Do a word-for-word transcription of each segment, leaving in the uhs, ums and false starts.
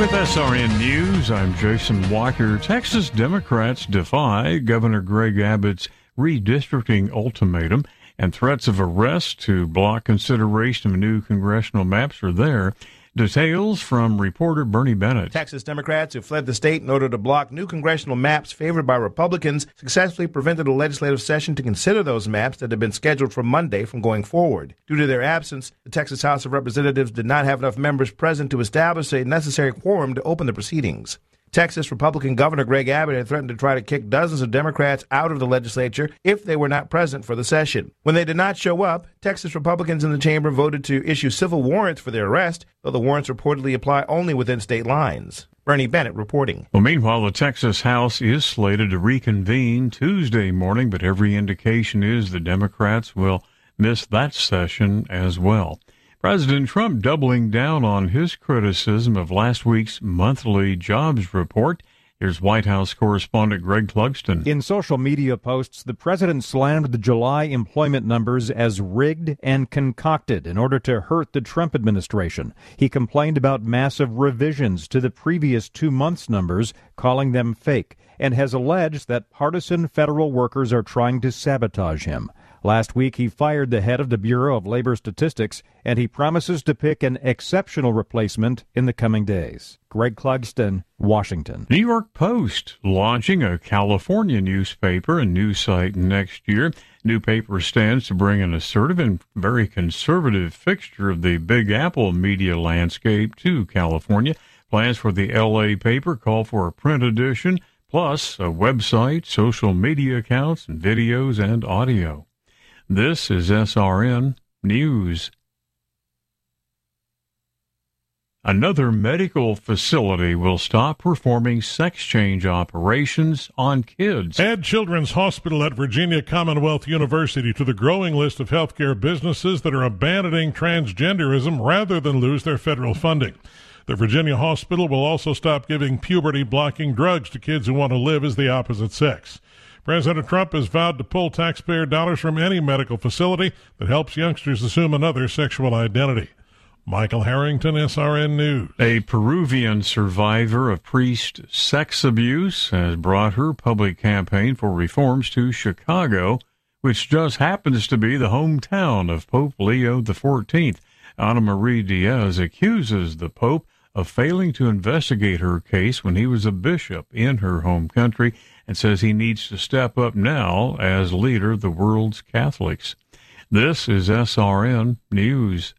With S R N News, I'm Jason Walker. Texas Democrats defy Governor Greg Abbott's redistricting ultimatum, and threats of arrest to block consideration of new congressional maps are there. Details from reporter Bernie Bennett. Texas Democrats who fled the state in order to block new congressional maps favored by Republicans successfully prevented a legislative session to consider those maps that had been scheduled for Monday from going forward. Due to their absence, the Texas House of Representatives did not have enough members present to establish a necessary quorum to open the proceedings. Texas Republican Governor Greg Abbott had threatened to try to kick dozens of Democrats out of the legislature if they were not present for the session. When they did not show up, Texas Republicans in the chamber voted to issue civil warrants for their arrest, though the warrants reportedly apply only within state lines. Bernie Bennett reporting. Well, meanwhile, the Texas House is slated to reconvene Tuesday morning, but every indication is the Democrats will miss that session as well. President Trump doubling down on his criticism of last week's monthly jobs report. Here's White House correspondent Greg Clugston. In social media posts, the president slammed the July employment numbers as rigged and concocted in order to hurt the Trump administration. He complained about massive revisions to the previous two months' numbers, calling them fake, and has alleged that partisan federal workers are trying to sabotage him. Last week, he fired the head of the Bureau of Labor Statistics, and he promises to pick an exceptional replacement in the coming days. Greg Clugston, Washington. New York Post launching a California newspaper and news site next year. New paper stands to bring an assertive and very conservative fixture of the Big Apple media landscape to California. Plans for the L A paper call for a print edition, plus a website, social media accounts, and videos and audio. This is S R N News. Another medical facility will stop performing sex change operations on kids. Add Children's Hospital at Virginia Commonwealth University to the growing list of healthcare businesses that are abandoning transgenderism rather than lose their federal funding. The Virginia Hospital will also stop giving puberty-blocking drugs to kids who want to live as the opposite sex. President Trump has vowed to pull taxpayer dollars from any medical facility that helps youngsters assume another sexual identity. Michael Harrington, S R N News. A Peruvian survivor of priest sex abuse has brought her public campaign for reforms to Chicago, which just happens to be the hometown of Pope Leo the fourteenth. Ana Maria Diaz accuses the Pope of failing to investigate her case when he was a bishop in her home country, and says he needs to step up now as leader of the world's Catholics. This is S R N News.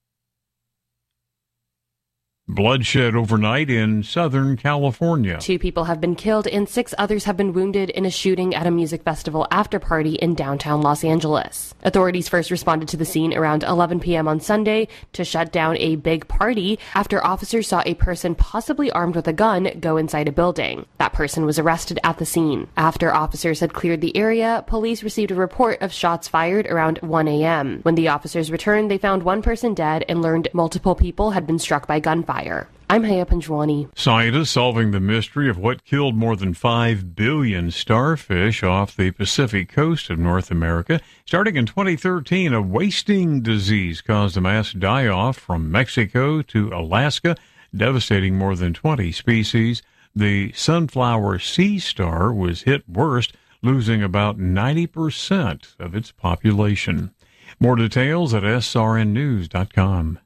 Bloodshed overnight in Southern California. Two people have been killed and six others have been wounded in a shooting at a music festival after party in downtown Los Angeles. Authorities first responded to the scene around eleven p.m. on Sunday to shut down a big party after officers saw a person possibly armed with a gun go inside a building. That person was arrested at the scene. After officers had cleared the area, police received a report of shots fired around one a.m. When the officers returned, they found one person dead and learned multiple people had been struck by gunfire. I'm Haya Panjwani. Scientists solving the mystery of what killed more than five billion starfish off the Pacific coast of North America. Starting in twenty thirteen, a wasting disease caused a mass die-off from Mexico to Alaska, devastating more than twenty species. The sunflower sea star was hit worst, losing about ninety percent of its population. More details at S R N news dot com.